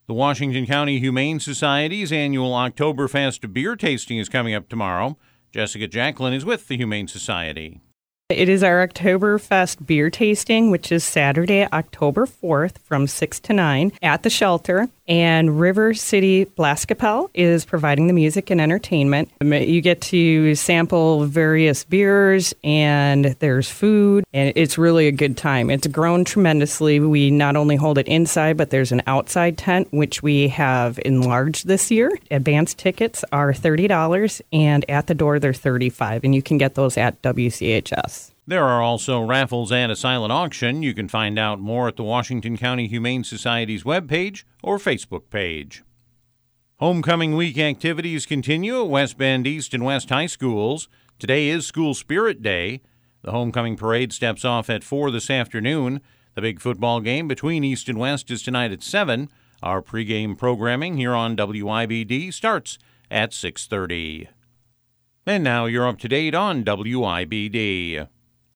The Washington County Humane Society's annual Oktoberfest beer tasting is coming up tomorrow. Jessica Jacklin is with the Humane Society. It is our Oktoberfest beer tasting, which is Saturday, October 4th from 6 to 9 at the shelter. And River City Blaskapel is providing the music and entertainment. You get to sample various beers, and there's food, and it's really a good time. It's grown tremendously. We not only hold it inside, but there's an outside tent, which we have enlarged this year. Advanced tickets are $30, and at the door they're $35, and you can get those at WCHS. There are also raffles and a silent auction. You can find out more at the Washington County Humane Society's webpage or Facebook page. Homecoming week activities continue at West Bend East and West High Schools. Today is School Spirit Day. The homecoming parade steps off at 4 this afternoon. The big football game between East and West is tonight at 7. Our pregame programming here on WIBD starts at 6:30. And now you're up to date on WIBD.